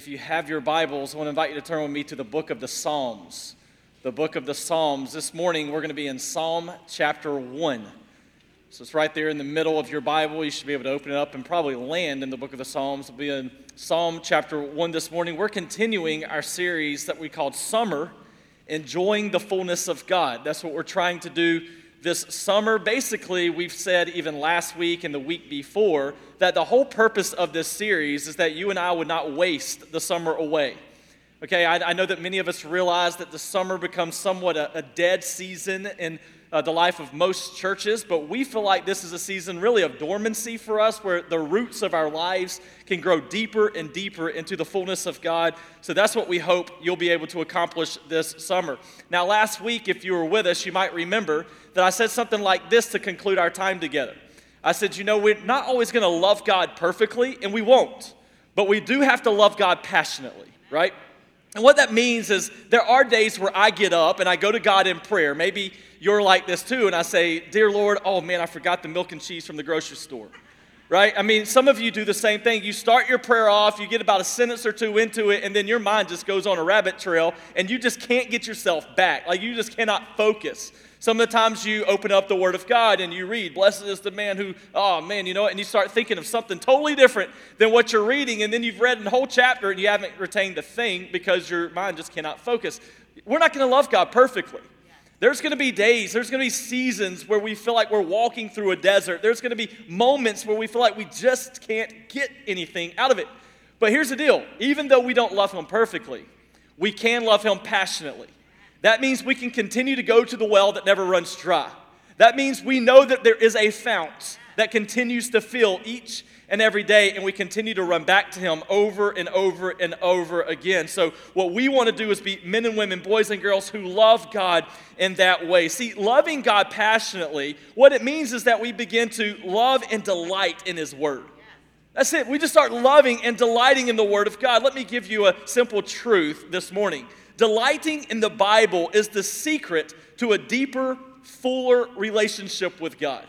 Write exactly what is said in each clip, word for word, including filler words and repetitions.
If you have your Bibles, I want to invite you to turn with me to the book of the Psalms. The book of the Psalms. This morning, we're going to be in Psalm chapter one. So it's right there in the middle of your Bible. You should be able to open it up and probably land in the book of the Psalms. We'll be in Psalm chapter one this morning. We're continuing our series that we called Summer, Enjoying the Fullness of God. That's what we're trying to do this summer. Basically, we've said even last week and the week before that the whole purpose of this series is that you and I would not waste the summer away. Okay, I, I know that many of us realize that the summer becomes somewhat a, a dead season in uh, the life of most churches, but we feel like this is a season really of dormancy for us where the roots of our lives can grow deeper and deeper into the fullness of God. So that's what we hope you'll be able to accomplish this summer. Now, last week, if you were with us, you might remember that I said something like this to conclude our time together. I said, you know, we're not always going to love God perfectly, and we won't, but we do have to love God passionately, right? And what that means is there are days where I get up and I go to God in prayer. Maybe you're like this too, and I say, dear Lord, oh man, I forgot the milk and cheese from the grocery store, right? I mean, some of you do the same thing. You start your prayer off, you get about a sentence or two into it, and then your mind just goes on a rabbit trail, and you just can't get yourself back. Like, you just cannot focus. Some of the times you open up the Word of God and you read, blessed is the man who, oh man, you know, and you start thinking of something totally different than what you're reading, and then you've read the whole chapter and you haven't retained a thing because your mind just cannot focus. We're not going to love God perfectly. There's going to be days, there's going to be seasons where we feel like we're walking through a desert. There's going to be moments where we feel like we just can't get anything out of it. But here's the deal. Even though we don't love Him perfectly, we can love Him passionately. That means we can continue to go to the well that never runs dry. That means we know that there is a fount that continues to fill each and every day, and we continue to run back to Him over and over and over again. So what we want to do is be men and women, boys and girls who love God in that way. See, loving God passionately, what it means is that we begin to love and delight in His Word. That's it. We just start loving and delighting in the Word of God. Let me give you a simple truth this morning. Delighting in the Bible is the secret to a deeper, fuller relationship with God.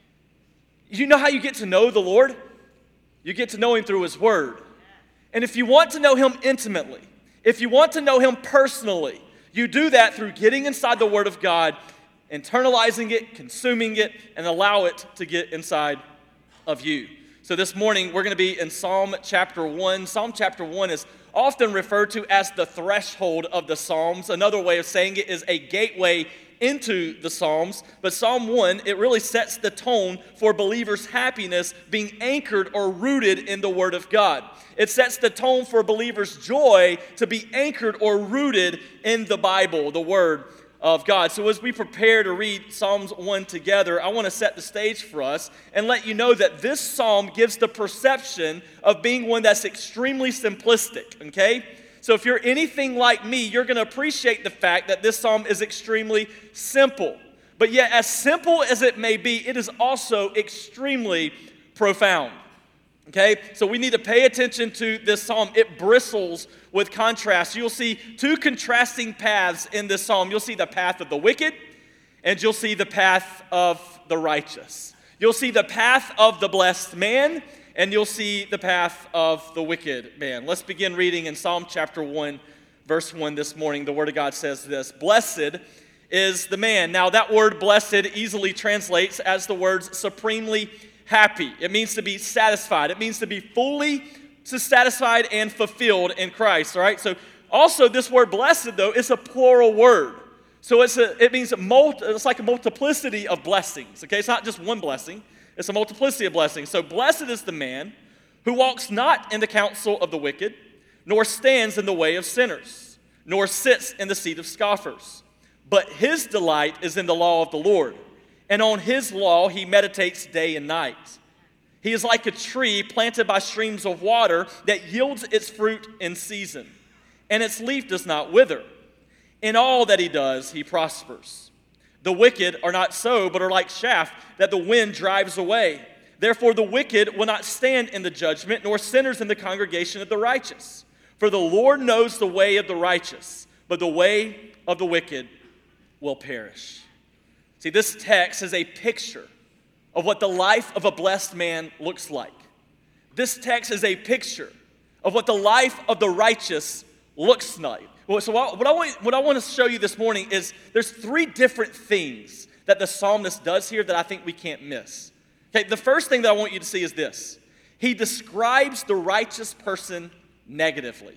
You know how you get to know the Lord? You get to know Him through His Word. And if you want to know Him intimately, if you want to know Him personally, you do that through getting inside the Word of God, internalizing it, consuming it, and allow it to get inside of you. So this morning, we're going to be in Psalm chapter one. Psalm chapter one is often referred to as the threshold of the Psalms. Another way of saying it is a gateway into the Psalms. But Psalm one, it really sets the tone for believers' happiness being anchored or rooted in the Word of God. It sets the tone for believers' joy to be anchored or rooted in the Bible, the Word of God. So as we prepare to read Psalms one together, I want to set the stage for us and let you know that this psalm gives the perception of being one that's extremely simplistic, okay? So if you're anything like me, you're going to appreciate the fact that this psalm is extremely simple. But yet, as simple as it may be, it is also extremely profound. Okay, so we need to pay attention to this psalm. It bristles with contrast. You'll see two contrasting paths in this psalm. You'll see the path of the wicked, and you'll see the path of the righteous. You'll see the path of the blessed man, and you'll see the path of the wicked man. Let's begin reading in Psalm chapter one, verse one this morning. The Word of God says this: Blessed is the man. Now that word blessed easily translates as the words supremely happy. It means to be satisfied. It means to be fully satisfied and fulfilled in Christ. All right. So also this word blessed though is a plural word. So it's a, it means a multi, it's like a multiplicity of blessings. Okay. It's not just one blessing. It's a multiplicity of blessings. So blessed is the man who walks not in the counsel of the wicked, nor stands in the way of sinners, nor sits in the seat of scoffers. But his delight is in the law of the Lord, and on His law he meditates day and night. He is like a tree planted by streams of water that yields its fruit in season, and its leaf does not wither. In all that he does, he prospers. The wicked are not so, but are like chaff that the wind drives away. Therefore the wicked will not stand in the judgment, nor sinners in the congregation of the righteous. For the Lord knows the way of the righteous, but the way of the wicked will perish. See, this text is a picture of what the life of a blessed man looks like. This text is a picture of what the life of the righteous looks like. Well, so what I, want, what I want to show you this morning is there's three different things that the psalmist does here that I think we can't miss. Okay, the first thing that I want you to see is this. He describes the righteous person negatively.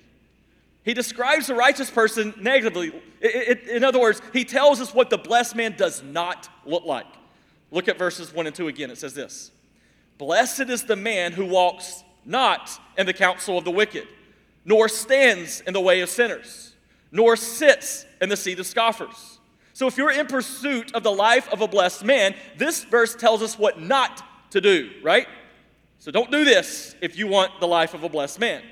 He describes the righteous person negatively. It, it, in other words, he tells us what the blessed man does not look like. Look at verses one and two again. It says this. Blessed is the man who walks not in the counsel of the wicked, nor stands in the way of sinners, nor sits in the seat of scoffers. So if you're in pursuit of the life of a blessed man, this verse tells us what not to do, right? So don't do this if you want the life of a blessed man.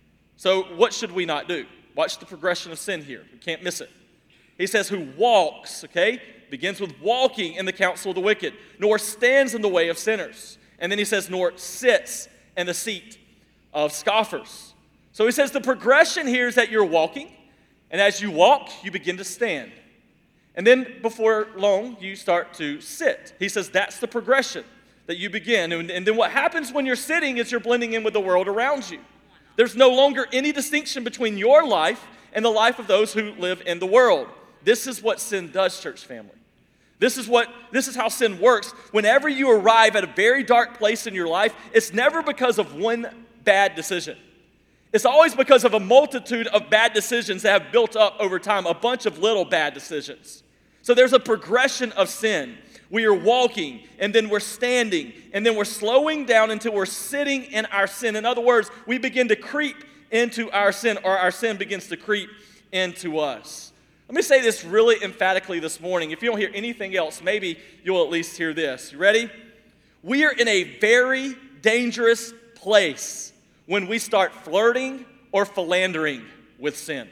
So what should we not do? Watch the progression of sin here. We can't miss it. He says, who walks, okay? Begins with walking in the counsel of the wicked, nor stands in the way of sinners. And then he says, nor sits in the seat of scoffers. So he says the progression here is that you're walking, and as you walk, you begin to stand. And then before long, you start to sit. He says that's the progression that you begin. And, and then what happens when you're sitting is you're blending in with the world around you. There's no longer any distinction between your life and the life of those who live in the world. This is what sin does, church family. This is what this is how sin works. Whenever you arrive at a very dark place in your life, it's never because of one bad decision. It's always because of a multitude of bad decisions that have built up over time, a bunch of little bad decisions. So there's a progression of sin. We are walking, and then we're standing, and then we're slowing down until we're sitting in our sin. In other words, we begin to creep into our sin, or our sin begins to creep into us. Let me say this really emphatically this morning. If you don't hear anything else, maybe you'll at least hear this. You ready? We are in a very dangerous place when we start flirting or philandering with sin.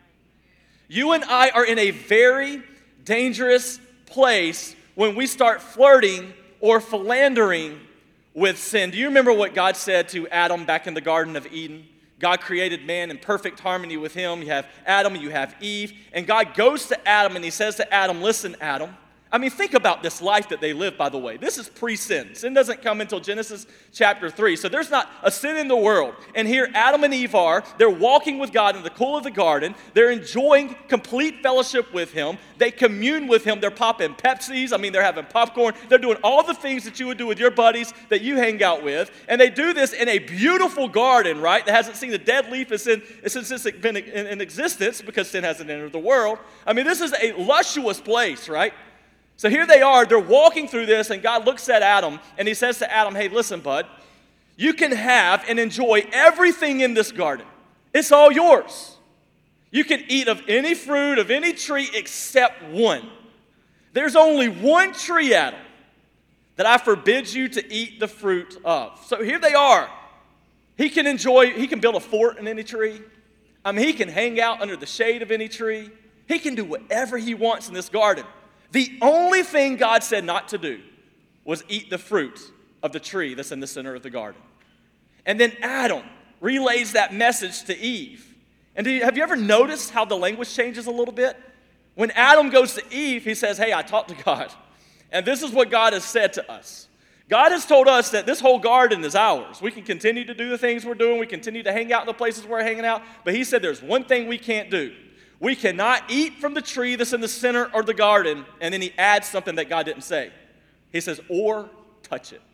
You and I are in a very dangerous place when we start flirting or philandering with sin. Do you remember what God said to Adam back in the Garden of Eden? God created man in perfect harmony with him. You have Adam, you have Eve. And God goes to Adam and he says to Adam, listen, Adam. I mean, think about this life that they live, by the way. This is pre-sin. Sin doesn't come until Genesis chapter three. So there's not a sin in the world. And here Adam and Eve are. They're walking with God in the cool of the garden. They're enjoying complete fellowship with him. They commune with him. They're popping Pepsis. I mean, they're having popcorn. They're doing all the things that you would do with your buddies that you hang out with. And they do this in a beautiful garden, right, that hasn't seen a dead leaf since it's been in existence because sin hasn't entered the world. I mean, this is a luscious place, right? So here they are, they're walking through this, and God looks at Adam, and he says to Adam, hey, listen, bud, you can have and enjoy everything in this garden. It's all yours. You can eat of any fruit, of any tree, except one. There's only one tree, Adam, that I forbid you to eat the fruit of. So here they are. He can enjoy, he can build a fort in any tree. I mean, he can hang out under the shade of any tree. He can do whatever he wants in this garden. The only thing God said not to do was eat the fruit of the tree that's in the center of the garden. And then Adam relays that message to Eve. And do you, have you ever noticed how the language changes a little bit? When Adam goes to Eve, he says, hey, I talked to God. And this is what God has said to us. God has told us that this whole garden is ours. We can continue to do the things we're doing. We continue to hang out in the places we're hanging out. But he said there's one thing we can't do. We cannot eat from the tree that's in the center of the garden. And then he adds something that God didn't say. He says, or touch it.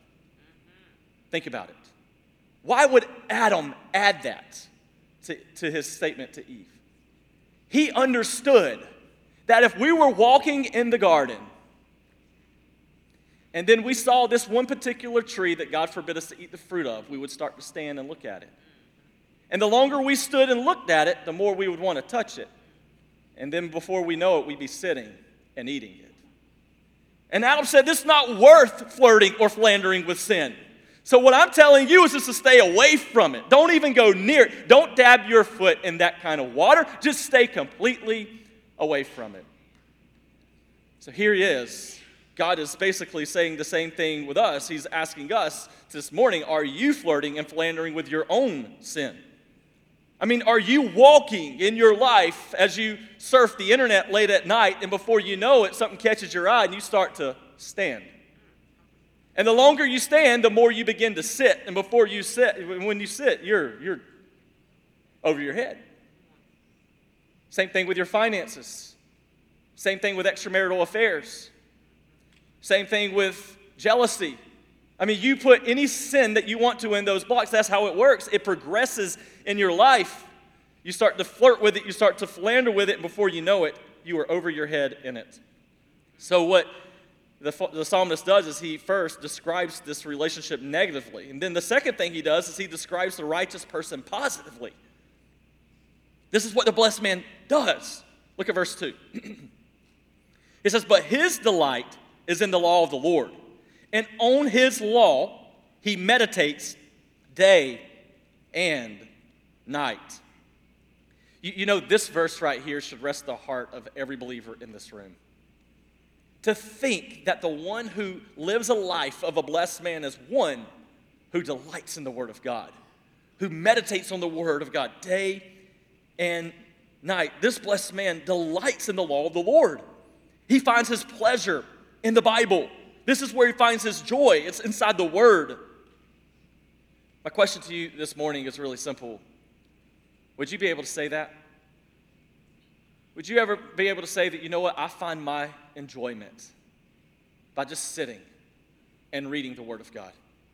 Think about it. Why would Adam add that to, to his statement to Eve? He understood that if we were walking in the garden and then we saw this one particular tree that God forbid us to eat the fruit of, we would start to stand and look at it. And the longer we stood and looked at it, the more we would want to touch it. And then before we know it, we'd be sitting and eating it. And Adam said, this is not worth flirting or philandering with sin. So what I'm telling you is just to stay away from it. Don't even go near it. Don't dab your foot in that kind of water. Just stay completely away from it. So here he is. God is basically saying the same thing with us. He's asking us this morning, are you flirting and philandering with your own sin? I mean, are you walking in your life as you surf the internet late at night, and before you know it, something catches your eye and you start to stand? And the longer you stand, the more you begin to sit. And before you sit, when you sit, you're you're over your head. Same thing with your finances. Same thing with extramarital affairs. Same thing with jealousy. I mean, you put any sin that you want to in those blocks, that's how it works. It progresses in your life. You start to flirt with it, you start to philander with it, and before you know it, you are over your head in it. So what the, the psalmist does is he first describes this relationship negatively. And then the second thing he does is he describes the righteous person positively. This is what the blessed man does. Look at verse two. It says, but his delight is in the law of the Lord, and on his law he meditates day and night. You, you know, this verse right here should rest the heart of every believer in this room. To think that the one who lives a life of a blessed man is one who delights in the Word of God, who meditates on the Word of God day and night. This blessed man delights in the law of the Lord. He finds his pleasure in the Bible. This is where he finds his joy. It's inside the Word. My question to you this morning is really simple. Would you be able to say that? Would you ever be able to say that, you know what, I find my enjoyment by just sitting and reading the Word of God?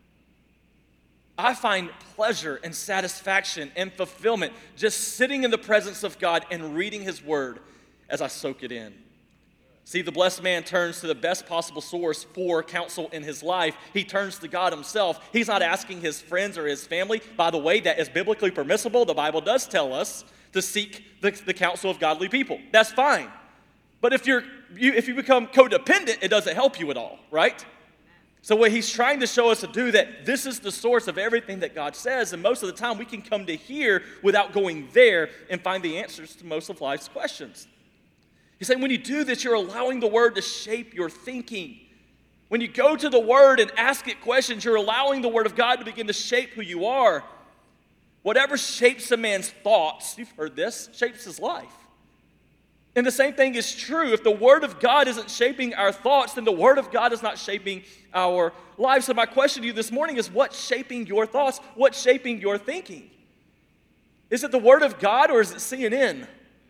I find pleasure and satisfaction and fulfillment just sitting in the presence of God and reading His Word as I soak it in. See, the blessed man turns to the best possible source for counsel in his life. He turns to God Himself. He's not asking his friends or his family. By the way, that is biblically permissible. The Bible does tell us to seek the, the counsel of godly people. That's fine. But if you're you, if you become codependent, it doesn't help you at all, right? So what he's trying to show us to do, that this is the source of everything that God says, and most of the time we can come to here without going there and find the answers to most of life's questions. He's saying when you do this, you're allowing the Word to shape your thinking. When you go to the Word and ask it questions, you're allowing the Word of God to begin to shape who you are. Whatever shapes a man's thoughts, you've heard this, shapes his life. And the same thing is true. If the Word of God isn't shaping our thoughts, then the Word of God is not shaping our lives. So my question to you this morning is, what's shaping your thoughts? What's shaping your thinking? Is it the Word of God or is it C N N?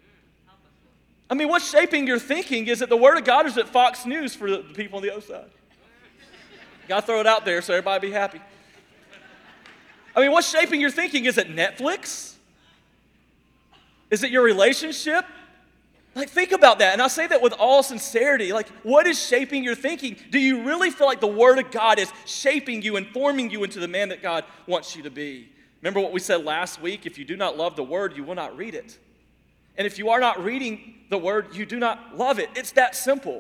I mean, what's shaping your thinking? Is it the Word of God or is it Fox News for the people on the other side? Got to throw it out there so everybody be happy. I mean, what's shaping your thinking? Is it Netflix? Is it your relationship? Like, think about that. And I say that with all sincerity. Like, what is shaping your thinking? Do you really feel like the Word of God is shaping you and forming you into the man that God wants you to be? Remember what we said last week? If you do not love the Word, you will not read it. And if you are not reading the Word, you do not love it. It's that simple.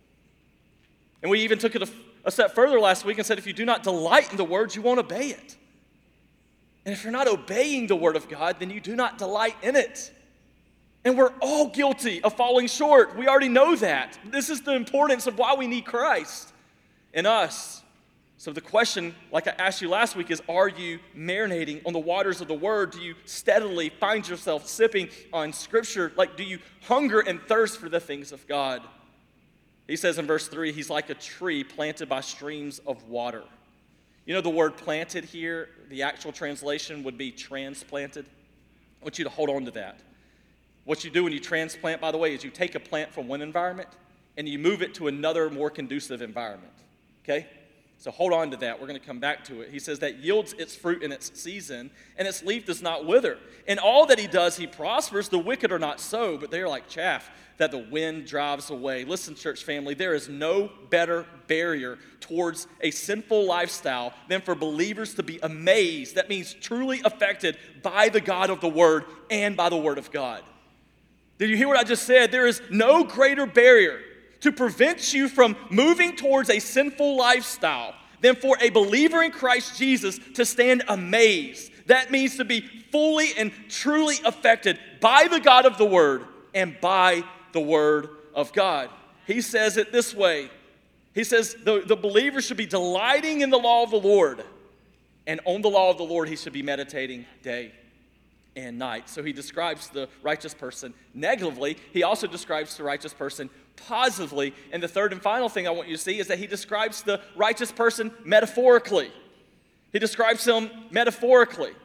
And we even took it a, a step further last week and said, if you do not delight in the Word, you won't obey it. And if you're not obeying the Word of God, then you do not delight in it. And we're all guilty of falling short. We already know that. This is the importance of why we need Christ in us. So the question, like I asked you last week, is, are you marinating on the waters of the Word? Do you steadily find yourself sipping on Scripture? Like, do you hunger and thirst for the things of God? He says in verse three, he's like a tree planted by streams of water. You know the word planted here, the actual translation would be transplanted. I want you to hold on to that. What you do when you transplant, by the way, is you take a plant from one environment and you move it to another more conducive environment, okay? So hold on to that. We're going to come back to it. He says that yields its fruit in its season, and its leaf does not wither. In all that he does, he prospers. The wicked are not so, but they are like chaff that the wind drives away. Listen, church family, there is no better barrier towards a sinful lifestyle than for believers to be amazed. That means truly affected by the God of the Word and by the Word of God. Did you hear what I just said? There is no greater barrier to prevent you from moving towards a sinful lifestyle than for a believer in Christ Jesus to stand amazed. That means to be fully and truly affected by the God of the Word and by the Word of God. He says it this way. He says the, the believer should be delighting in the law of the Lord, and on the law of the Lord he should be meditating day and night. So he describes the righteous person negatively. He also describes the righteous person positively. And the third and final thing I want you to see is that he describes the righteous person metaphorically. He describes him metaphorically.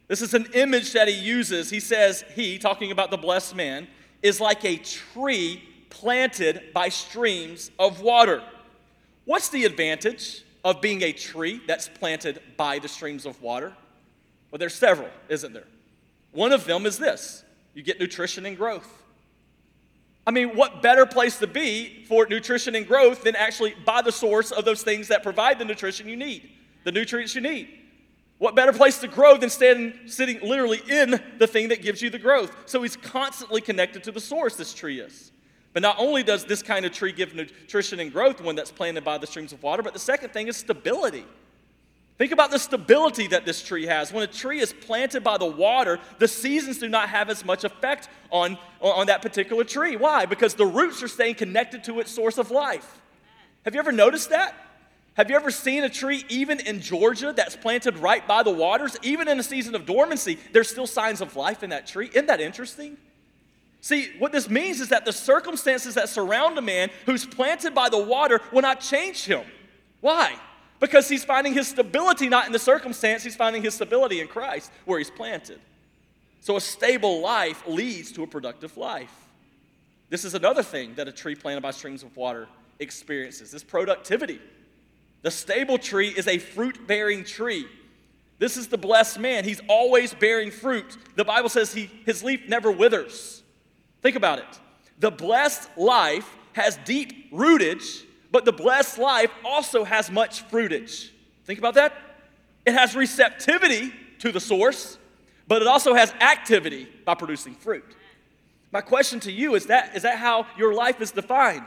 This is an image that he uses. He says, he, talking about the blessed man, is like a tree planted by streams of water. What's the advantage of being a tree that's planted by the streams of water? Well, there's several, isn't there? One of them is this: you get nutrition and growth. I mean, what better place to be for nutrition and growth than actually by the source of those things that provide the nutrition you need, the nutrients you need? What better place to grow than standing, sitting literally in the thing that gives you the growth? So he's constantly connected to the source, this tree is. But not only does this kind of tree give nutrition and growth, one that's planted by the streams of water, but the second thing is stability. Think about the stability that this tree has. When a tree is planted by the water, the seasons do not have as much effect on, on that particular tree. Why? Because the roots are staying connected to its source of life. Have you ever noticed that? Have you ever seen a tree, even in Georgia, that's planted right by the waters? Even in a season of dormancy, there's still signs of life in that tree. Isn't that interesting? See, what this means is that the circumstances that surround a man who's planted by the water will not change him. Why? Because he's finding his stability not in the circumstance, he's finding his stability in Christ where he's planted. So a stable life leads to a productive life. This is another thing that a tree planted by streams of water experiences, is productivity. The stable tree is a fruit-bearing tree. This is the blessed man. He's always bearing fruit. The Bible says he, his leaf never withers. Think about it. The blessed life has deep rootage, but the blessed life also has much fruitage. Think about that. It has receptivity to the source, but it also has activity by producing fruit. My question to you is that, is that how your life is defined?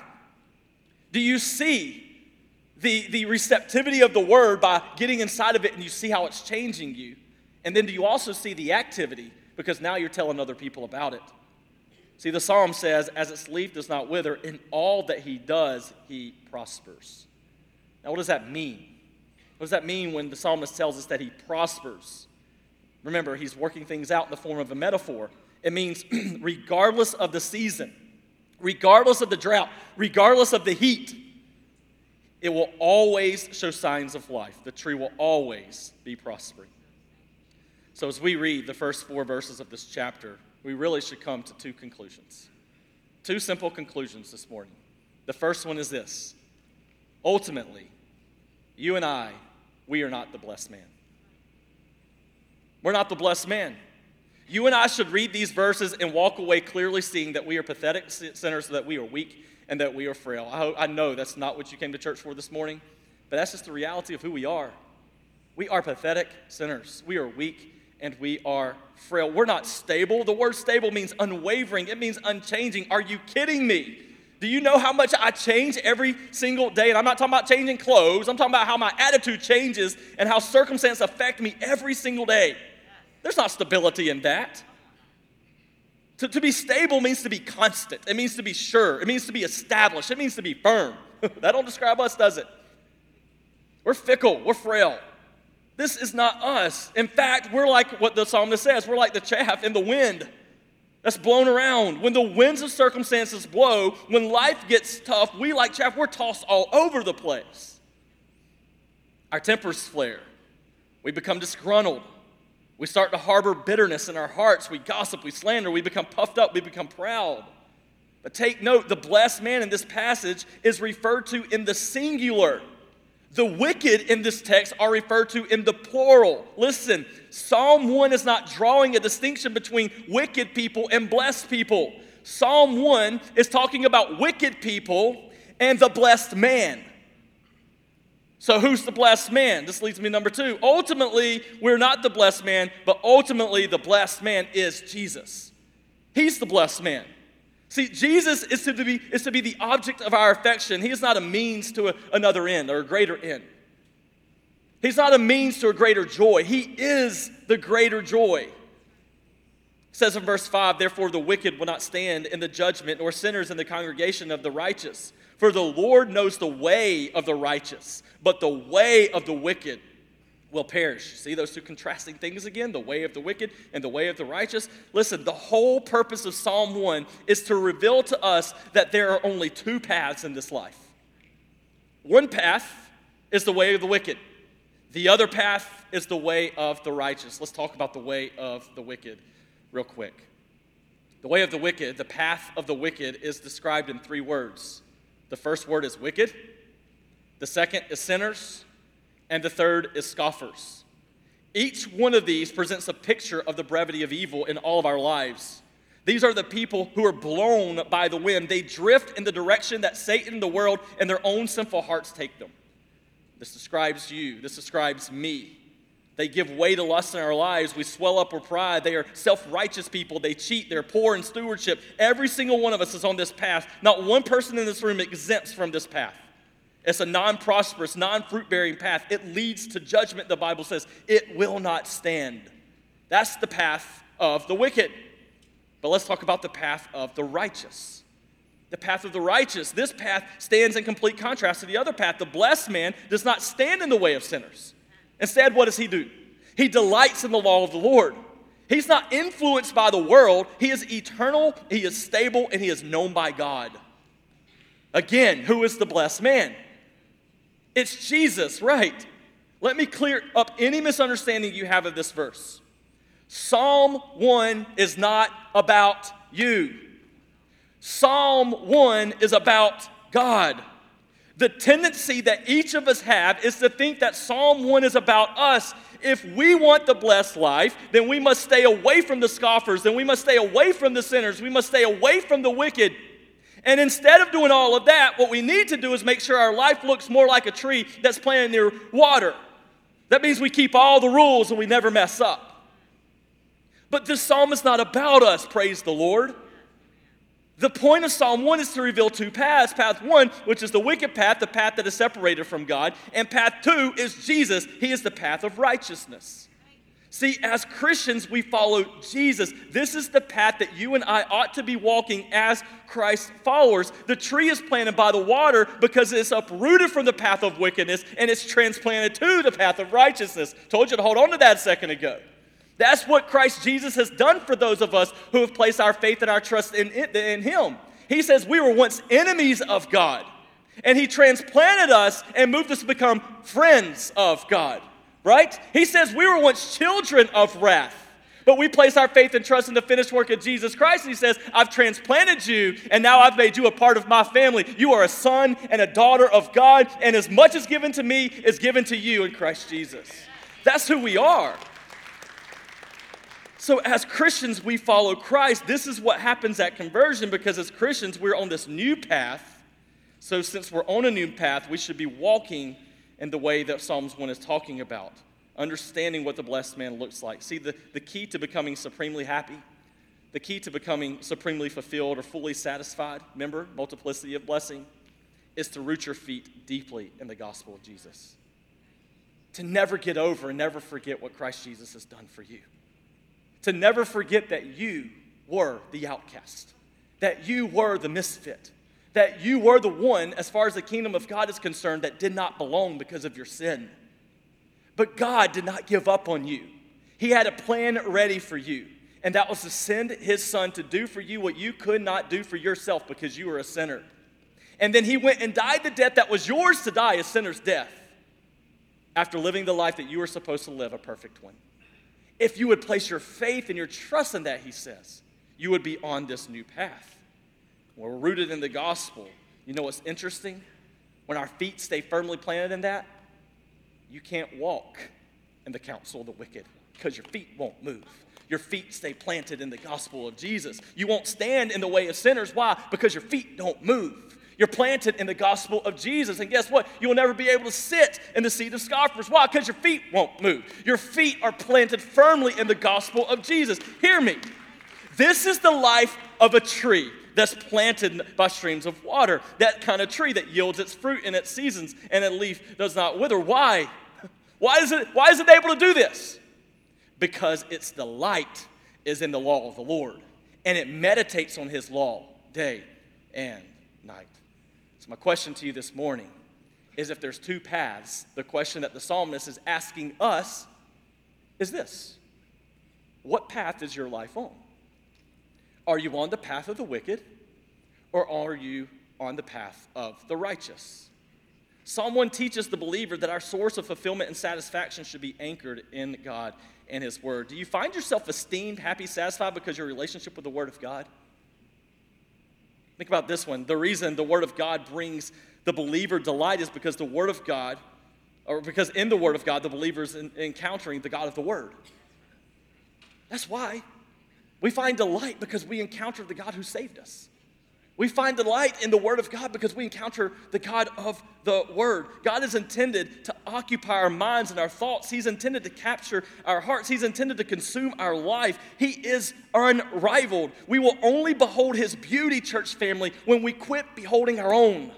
Do you see the, the receptivity of the word by getting inside of it and you see how it's changing you? And then do you also see the activity because now you're telling other people about it? See, the psalm says, as its leaf does not wither, in all that he does, he prospers. Now, what does that mean? What does that mean when the psalmist tells us that he prospers? Remember, he's working things out in the form of a metaphor. It means regardless of the season, regardless of the drought, regardless of the heat, it will always show signs of life. The tree will always be prospering. So as we read the first four verses of this chapter, we really should come to two conclusions. Two simple conclusions this morning. The first one is this: ultimately, you and I, we are not the blessed man. We're not the blessed man. You and I should read these verses and walk away clearly seeing that we are pathetic sinners, that we are weak, and that we are frail. I, I know that's not what you came to church for this morning, but that's just the reality of who we are. We are pathetic sinners. We are weak and we are frail. We're not stable. The word stable means unwavering. It means unchanging. Are you kidding me? Do you know how much I change every single day? And I'm not talking about changing clothes. I'm talking about how my attitude changes and how circumstances affect me every single day. There's not stability in that. To, to be stable means to be constant. It means to be sure. It means to be established. It means to be firm. That don't describe us, does it? We're fickle. We're frail. This is not us. In fact, we're like what the psalmist says. We're like the chaff in the wind that's blown around. When the winds of circumstances blow, when life gets tough, we like chaff, we're tossed all over the place. Our tempers flare. We become disgruntled. We start to harbor bitterness in our hearts. We gossip, we slander, we become puffed up, we become proud. But take note, the blessed man in this passage is referred to in the singular. The wicked in this text are referred to in the plural. Listen, Psalm one is not drawing a distinction between wicked people and blessed people. Psalm one is talking about wicked people and the blessed man. So who's the blessed man? This leads me to number two. Ultimately, we're not the blessed man, but ultimately the blessed man is Jesus. He's the blessed man. See, Jesus is to be, is to be the object of our affection. He is not a means to a, another end or a greater end. He's not a means to a greater joy. He is the greater joy. It says in verse five, therefore the wicked will not stand in the judgment, nor sinners in the congregation of the righteous. For the Lord knows the way of the righteous, but the way of the wicked will perish. See those two contrasting things again? The way of the wicked and the way of the righteous. Listen, the whole purpose of Psalm one is to reveal to us that there are only two paths in this life. One path is the way of the wicked. The other path is the way of the righteous. Let's talk about the way of the wicked real quick. The way of the wicked, the path of the wicked, is described in three words. The first word is wicked, the second is sinners, and the third is scoffers. Each one of these presents a picture of the brevity of evil in all of our lives. These are the people who are blown by the wind. They drift in the direction that Satan, the world, and their own sinful hearts take them. This describes you. This describes me. They give way to lust in our lives. We swell up with pride. They are self-righteous people. They cheat. They're poor in stewardship. Every single one of us is on this path. Not one person in this room exempts from this path. It's a non-prosperous, non-fruit-bearing path. It leads to judgment, the Bible says. It will not stand. That's the path of the wicked. But let's talk about the path of the righteous. The path of the righteous. This path stands in complete contrast to the other path. The blessed man does not stand in the way of sinners. Instead, what does he do? He delights in the law of the Lord. He's not influenced by the world. He is eternal, he is stable, and he is known by God. Again, who is the blessed man? It's Jesus, right? Let me clear up any misunderstanding you have of this verse. Psalm one is not about you. Psalm one is about God. The tendency that each of us have is to think that Psalm one is about us. If we want the blessed life, then we must stay away from the scoffers, then we must stay away from the sinners, we must stay away from the wicked. And instead of doing all of that, what we need to do is make sure our life looks more like a tree that's planted near water. That means we keep all the rules and we never mess up. But this psalm is not about us, praise the Lord. The point of Psalm one is to reveal two paths. Path one, which is the wicked path, the path that is separated from God. And path two is Jesus. He is the path of righteousness. See, as Christians, we follow Jesus. This is the path that you and I ought to be walking as Christ followers. The tree is planted by the water because it's uprooted from the path of wickedness and it's transplanted to the path of righteousness. Told you to hold on to that a second ago. That's what Christ Jesus has done for those of us who have placed our faith and our trust in, in Him. He says we were once enemies of God, and He transplanted us and moved us to become friends of God, right? He says we were once children of wrath, but we place our faith and trust in the finished work of Jesus Christ. And He says, I've transplanted you, and now I've made you a part of my family. You are a son and a daughter of God, and as much is given to me is given to you in Christ Jesus. That's who we are. So as Christians, we follow Christ. This is what happens at conversion, because as Christians, we're on this new path. So since we're on a new path, we should be walking in the way that Psalms one is talking about, understanding what the blessed man looks like. See, the, the key to becoming supremely happy, the key to becoming supremely fulfilled or fully satisfied, remember, multiplicity of blessing, is to root your feet deeply in the gospel of Jesus. To never get over and never forget what Christ Jesus has done for you. To never forget that you were the outcast, that you were the misfit, that you were the one, as far as the kingdom of God is concerned, that did not belong because of your sin. But God did not give up on you. He had a plan ready for you, and that was to send His Son to do for you what you could not do for yourself because you were a sinner. And then He went and died the death that was yours to die, a sinner's death, after living the life that you were supposed to live, a perfect one. If you would place your faith and your trust in that, He says, you would be on this new path. We're rooted in the gospel. You know what's interesting? When our feet stay firmly planted in that, you can't walk in the counsel of the wicked because your feet won't move. Your feet stay planted in the gospel of Jesus. You won't stand in the way of sinners. Why? Because your feet don't move. You're planted in the gospel of Jesus. And guess what? You'll never be able to sit in the seat of scoffers. Why? Because your feet won't move. Your feet are planted firmly in the gospel of Jesus. Hear me. This is the life of a tree that's planted by streams of water. That kind of tree that yields its fruit in its seasons and its leaf does not wither. Why? Why is it, why is it able to do this? Because its delight is in the law of the Lord. And it meditates on His law day and night. My question to you this morning is, if there's two paths, the question that the psalmist is asking us is this: what path is your life on? Are you on the path of the wicked, or are you on the path of the righteous? Psalm one teaches the believer that our source of fulfillment and satisfaction should be anchored in God and his word. Do you find yourself esteemed, happy, satisfied because of your relationship with the word of God? Think about this one. The reason the word of God brings the believer delight is because the word of God, or because in the word of God, the believer is in, encountering the God of the word. That's why. We find delight because we encounter the God who saved us. We find delight in the Word of God because we encounter the God of the Word. God is intended to occupy our minds and our thoughts. He's intended to capture our hearts. He's intended to consume our life. He is unrivaled. We will only behold His beauty, church family, when we quit beholding our own.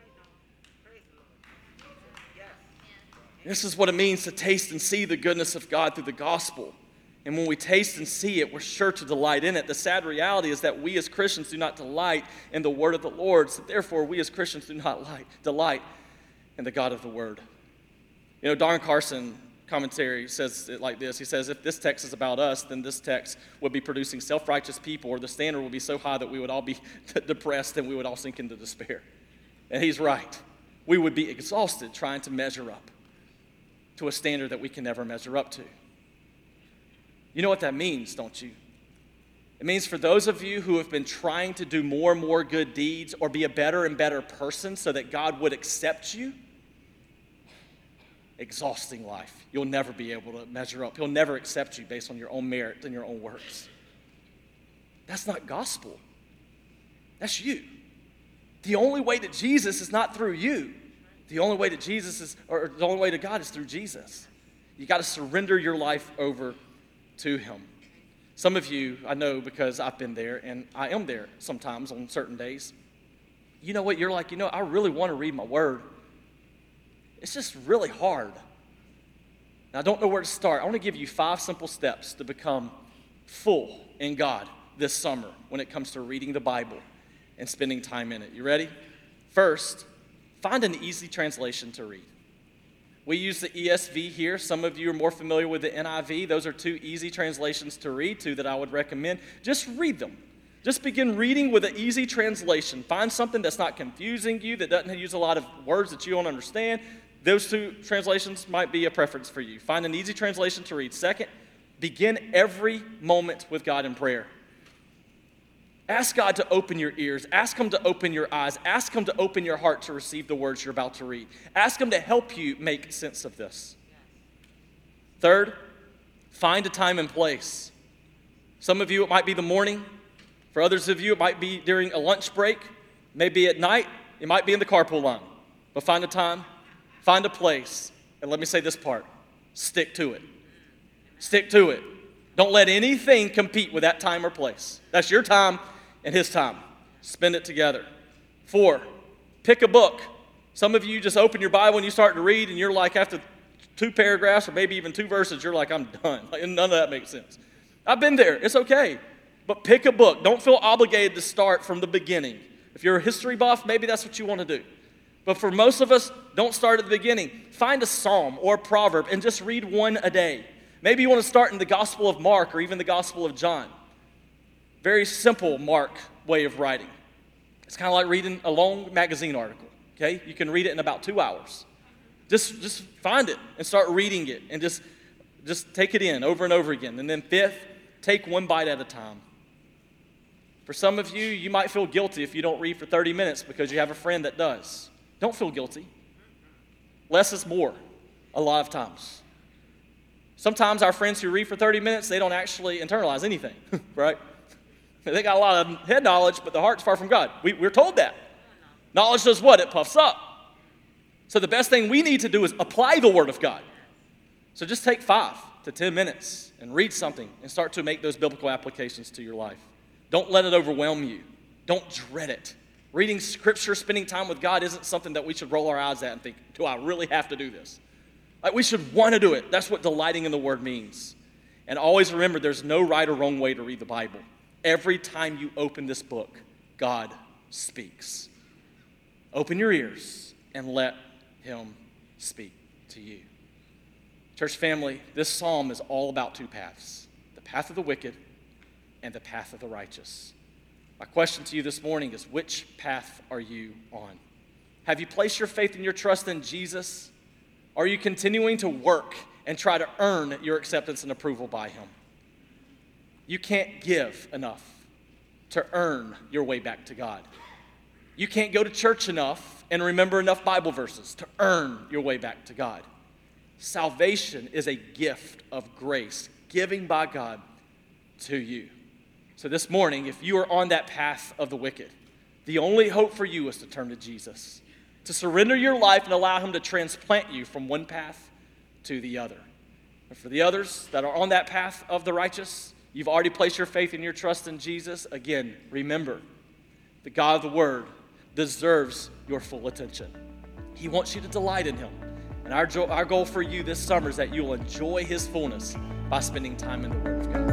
This is what it means to taste and see the goodness of God through the gospel. And when we taste and see it, we're sure to delight in it. The sad reality is that we as Christians do not delight in the word of the Lord. So therefore, we as Christians do not like, delight in the God of the word. You know, Don Carson commentary says it like this. He says, if this text is about us, then this text would be producing self-righteous people, or the standard would be so high that we would all be depressed and we would all sink into despair. And he's right. We would be exhausted trying to measure up to a standard that we can never measure up to. You know what that means, don't you? It means for those of you who have been trying to do more and more good deeds or be a better and better person so that God would accept you, exhausting life. You'll never be able to measure up. He'll never accept you based on your own merit and your own works. That's not gospel. That's you. The only way to Jesus is not through you. The only way to Jesus is, or the only way to God is through Jesus. You got to surrender your life over to him. Some of you, I know because I've been there, and I am there sometimes on certain days. You know what? You're like, you know, I really want to read my word. It's just really hard. And I don't know where to start. I want to give you five simple steps to become full in God this summer when it comes to reading the Bible and spending time in it. You ready? First, find an easy translation to read. We use the E S V here. Some of you are more familiar with the N I V. Those are two easy translations to read to that I would recommend. Just read them. Just begin reading with an easy translation. Find something that's not confusing you, that doesn't use a lot of words that you don't understand. Those two translations might be a preference for you. Find an easy translation to read. Second, begin every moment with God in prayer. Ask God to open your ears. Ask him to open your eyes. Ask him to open your heart to receive the words you're about to read. Ask him to help you make sense of this. Third, find a time and place. Some of you, it might be the morning. For others of you, it might be during a lunch break. Maybe at night. It might be in the carpool line. But find a time, find a place. And let me say this part. Stick to it. Stick to it. Don't let anything compete with that time or place. That's your time and his time. Spend it together. Four, pick a book. Some of you just open your Bible and you start to read, and you're like, after two paragraphs or maybe even two verses, you're like, I'm done. Like, none of that makes sense. I've been there. It's okay. But pick a book. Don't feel obligated to start from the beginning. If you're a history buff, maybe that's what you want to do. But for most of us, don't start at the beginning. Find a psalm or a proverb and just read one a day. Maybe you want to start in the Gospel of Mark or even the Gospel of John. Very simple Mark way of writing. It's kind of like reading a long magazine article, okay? You can read it in about two hours. Just, just find it and start reading it and just, just take it in over and over again. And then fifth, take one bite at a time. For some of you, you might feel guilty if you don't read for thirty minutes because you have a friend that does. Don't feel guilty. Less is more a lot of times. Sometimes our friends who read for thirty minutes, they don't actually internalize anything, right? They got a lot of head knowledge, but the heart's far from God. We, we're told that. Knowledge does what? It puffs up. So the best thing we need to do is apply the Word of God. So just take five to ten minutes and read something and start to make those biblical applications to your life. Don't let it overwhelm you. Don't dread it. Reading Scripture, spending time with God isn't something that we should roll our eyes at and think, do I really have to do this? Like, we should want to do it. That's what delighting in the Word means. And always remember, there's no right or wrong way to read the Bible. Every time you open this book, God speaks. Open your ears and let him speak to you. Church family, this psalm is all about two paths, the path of the wicked and the path of the righteous. My question to you this morning is, which path are you on? Have you placed your faith and your trust in Jesus? Are you continuing to work and try to earn your acceptance and approval by him? You can't give enough to earn your way back to God. You can't go to church enough and remember enough Bible verses to earn your way back to God. Salvation is a gift of grace given by God to you. So this morning, if you are on that path of the wicked, the only hope for you is to turn to Jesus, to surrender your life and allow him to transplant you from one path to the other. And for the others that are on that path of the righteous, you've already placed your faith and your trust in Jesus. Again, remember, the God of the Word deserves your full attention. He wants you to delight in him. And our, jo- our goal for you this summer is that you will enjoy his fullness by spending time in the Word of God.